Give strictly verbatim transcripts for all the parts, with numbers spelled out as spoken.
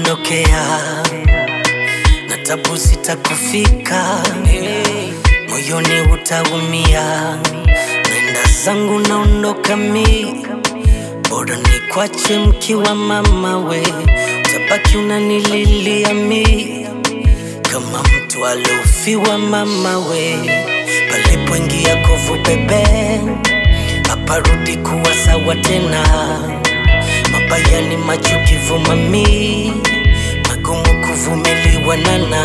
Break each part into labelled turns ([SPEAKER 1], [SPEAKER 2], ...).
[SPEAKER 1] kuniondokea na tabu sitakufika, moyoni utaumia. Nenda zangu naondoka mi, bora nikwache mkiwa mama we, utabaki unanililia mi kama mtu aliofiwa mama we. Palipoingia kovu bebe, aparudi kuwa sawa tena. Mabaya ni machukivu mami, magumu kuvumiliwa nana.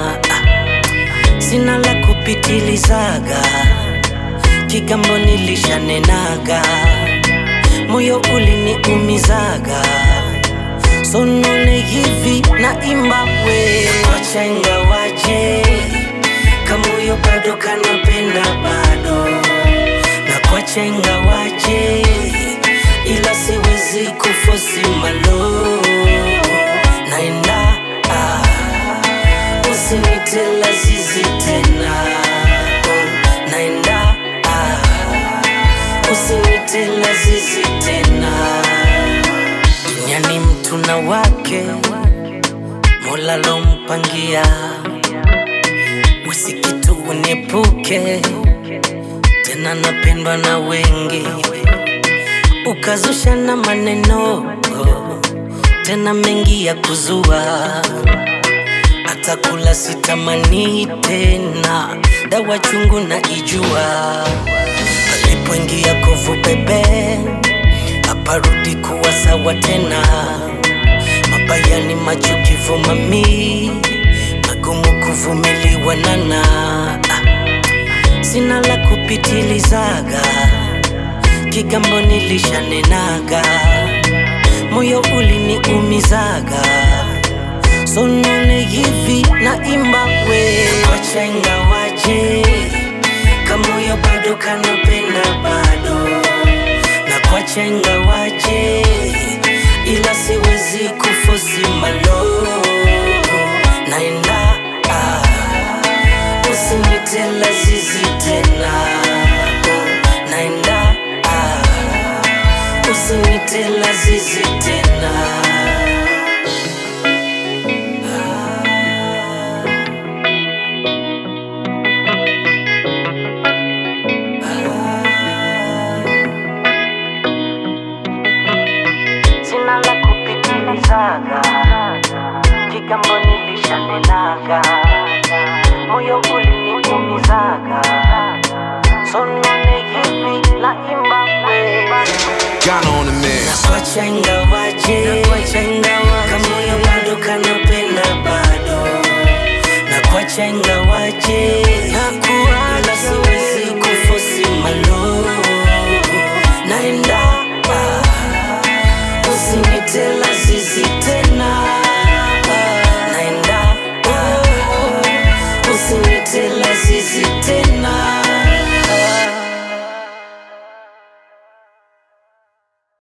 [SPEAKER 1] Sina la kupitilizaga, kigambo nilishanenaga, moyo uliniumizaga. So none hivi na imba we, kwacha ingawaje kama moyo bado kanapenda bado, na kwacha ingawaje ila siwezi kufosi malo. Naenda ah, usinite lazizi tena. Naenda ah, usinite lazizi tena. Duniani mtu na wake, Mola lompangia, usikitu uniepuke tena, napendwa na wengi. Ukazusha na maneno tena mengi ya kuzua, hata kula sitamani tena, dawa chungu na ijua. Palipoingia kovu bebe, aparudi kuwa sawa tena. Mabaya ni machukivu mami, magumu kuvumiliwa nana. Sina la kupitilizaga, kigambo nilishanenaga, moyo uliniumizaga. So none hivi na imba we, kwacha ingawaje kama moyo bado kanapenda bado, na kwacha ingawaje ila siwezi kufosi malo. Naenda ah, usinite lazizi tena. Naenda ah, usinite lazizi tena. Sina la kupitilizaga, kigambo nilishanenaga, moyo uliniumizaga. So none hivi na imba we,
[SPEAKER 2] Ghana on the mix.
[SPEAKER 1] na kwacha ingawaje